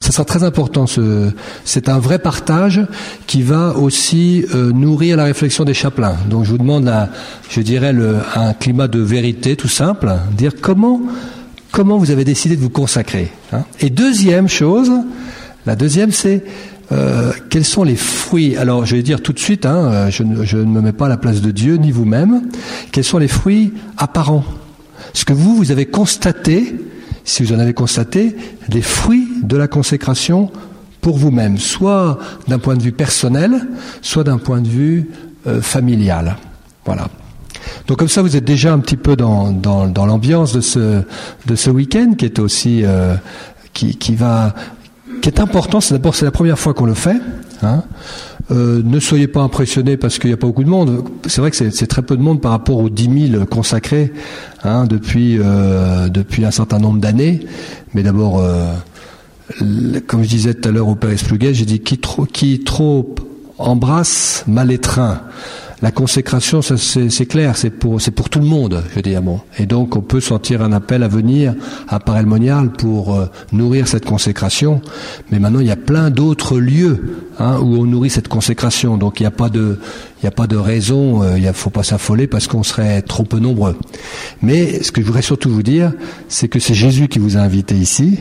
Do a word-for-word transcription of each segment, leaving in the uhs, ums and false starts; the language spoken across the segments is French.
ça sera très important. Ce, c'est un vrai partage qui va aussi euh, nourrir la réflexion des chapelains. Donc je vous demande, là, je dirais, le, un climat de vérité tout simple, dire comment, comment vous avez décidé de vous consacrer. Hein. Et deuxième chose, la deuxième, c'est euh, quels sont les fruits. Alors je vais dire tout de suite, hein, je, je ne me mets pas à la place de Dieu ni vous-même. Quels sont les fruits apparents? Ce que vous, vous avez constaté, si vous en avez constaté, les fruits de la consécration pour vous-même, soit d'un point de vue personnel, soit d'un point de vue euh, familial. Voilà. Donc comme ça, vous êtes déjà un petit peu dans, dans, dans l'ambiance de ce, de ce week-end qui est aussi, euh, qui, qui va, qui est important. C'est d'abord, c'est la première fois qu'on le fait. Hein. Euh, ne soyez pas impressionnés parce qu'il n'y a pas beaucoup de monde. C'est vrai que c'est, c'est très peu de monde par rapport aux dix mille consacrés hein, depuis euh, depuis un certain nombre d'années. Mais d'abord, euh, comme je disais tout à l'heure au Père Espluguet, j'ai dit qui trop qui trop embrasse mal étreint. La consécration, ça, c'est, c'est clair, c'est pour c'est pour tout le monde, je veux dire bon. Et donc on peut sentir un appel à venir à Paray-le-Monial pour euh, nourrir cette consécration. Mais maintenant il y a plein d'autres lieux hein, où on nourrit cette consécration. Donc il n'y a pas de il n'y a pas de raison, euh, il ne faut pas s'affoler parce qu'on serait trop peu nombreux. Mais ce que je voudrais surtout vous dire, c'est que c'est Jésus qui vous a invité ici,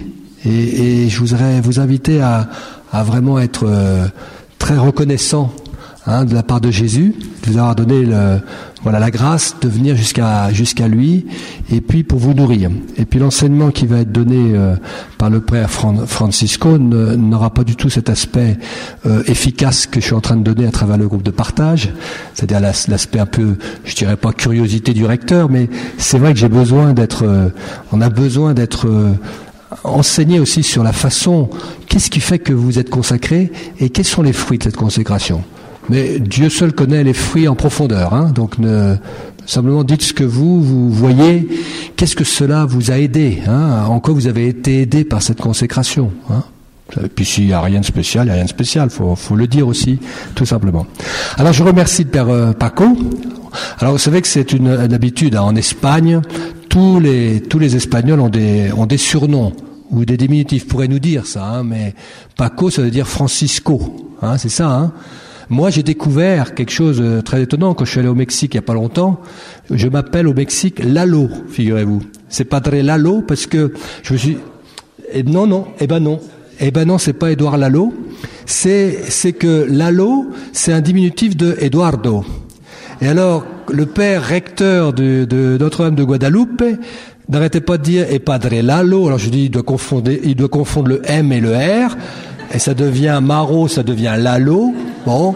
et, et je voudrais vous inviter à à vraiment être euh, très reconnaissant. Hein, de la part de Jésus, de vous avoir donné le, voilà, la grâce de venir jusqu'à, jusqu'à lui, et puis pour vous nourrir. Et puis l'enseignement qui va être donné euh, par le Père Fran- Francisco ne, n'aura pas du tout cet aspect euh, efficace que je suis en train de donner à travers le groupe de partage, c'est-à-dire l'as, l'aspect un peu, je dirais pas curiosité du recteur, mais c'est vrai que j'ai besoin d'être, euh, on a besoin d'être euh, enseigné aussi sur la façon, qu'est-ce qui fait que vous êtes consacré et quels sont les fruits de cette consécration. Mais Dieu seul connaît les fruits en profondeur, hein, donc ne, simplement dites ce que vous, vous voyez, qu'est-ce que cela vous a aidé, hein, en quoi vous avez été aidé par cette consécration. Hein. Et puis s'il n'y a rien de spécial, il n'y a rien de spécial, faut, faut le dire aussi, tout simplement. Alors je remercie le Père euh, Paco. Alors vous savez que c'est une, une habitude, hein, en Espagne, tous les, tous les Espagnols ont des, ont des surnoms, ou des diminutifs, pourraient nous dire ça, hein, mais Paco ça veut dire Francisco, hein, c'est ça, hein. Moi, j'ai découvert quelque chose de très étonnant quand je suis allé au Mexique il n'y a pas longtemps. Je m'appelle au Mexique Lalo, figurez-vous. C'est Padre Lalo parce que je me suis... Et non, non, eh ben non. Eh ben non, c'est pas Édouard Lalo. C'est, c'est que Lalo, c'est un diminutif de Eduardo. Et alors, le père recteur de, de Notre-Dame de Guadalupe n'arrêtait pas de dire « et Padre Lalo ». Alors je dis, il doit confondre, il doit confondre le M et le R. Et ça devient Maro, ça devient Lalo. Bon.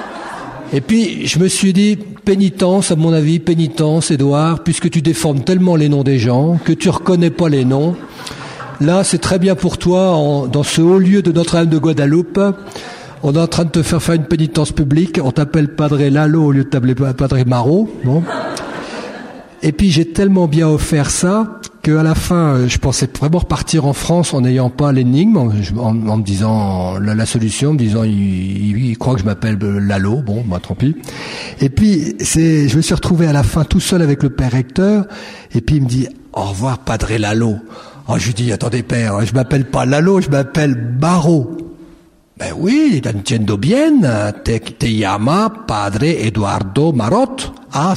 Et puis, je me suis dit, pénitence, à mon avis, pénitence, Édouard, puisque tu déformes tellement les noms des gens, que tu reconnais pas les noms. Là, c'est très bien pour toi, en, dans ce haut lieu de Notre-Dame de Guadalupe, on est en train de te faire faire une pénitence publique, on t'appelle Padre Lalo au lieu de t'appeler Padre Maro. Bon. Et puis, j'ai tellement bien offert ça, qu'à la fin, je pensais vraiment repartir en France en n'ayant pas l'énigme, en, en, en me disant la, la solution, en me disant il, il, il croit que je m'appelle Lalo, bon, bah tant pis. Et puis c'est, je me suis retrouvé à la fin tout seul avec le père recteur, et puis il me dit au revoir Padre Lalo. Oh, je lui dis attendez père, je m'appelle pas Lalo, je m'appelle Baro. Ben oui, entiendo bien, te, te llama Padre Eduardo Marot. Ah,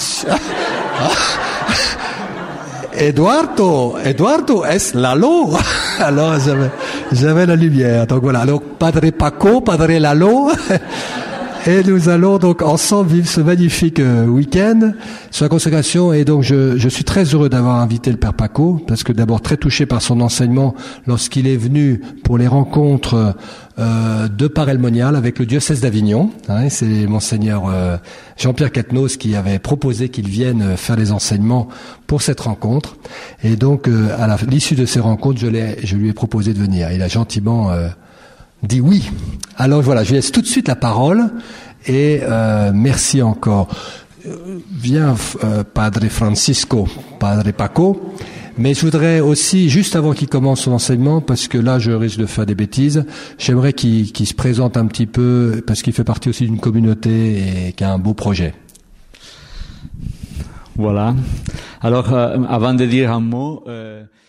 Eduardo, Eduardo es Lalo. Alors j'avais, j'avais la lumière. Donc voilà. Donc Padre Paco, Padre Lalo. Et nous allons donc ensemble vivre ce magnifique euh, week-end sur la consécration. Et donc je, je suis très heureux d'avoir invité le Père Paco, parce que d'abord très touché par son enseignement lorsqu'il est venu pour les rencontres euh, de Paray-le-Monial avec le diocèse d'Avignon. Hein, c'est Monseigneur euh, Jean-Pierre Quatennose qui avait proposé qu'il vienne faire les enseignements pour cette rencontre. Et donc euh, à la, l'issue de ces rencontres, je, l'ai, je lui ai proposé de venir. Il a gentiment euh, dit oui. Alors voilà, je lui laisse tout de suite la parole et euh, merci encore. Viens, euh, Padre Francisco, Padre Paco. Mais je voudrais aussi, juste avant qu'il commence son enseignement, parce que là je risque de faire des bêtises, j'aimerais qu'il, qu'il se présente un petit peu, parce qu'il fait partie aussi d'une communauté et qui a un beau projet. Voilà. Alors, euh, avant de dire un mot, euh,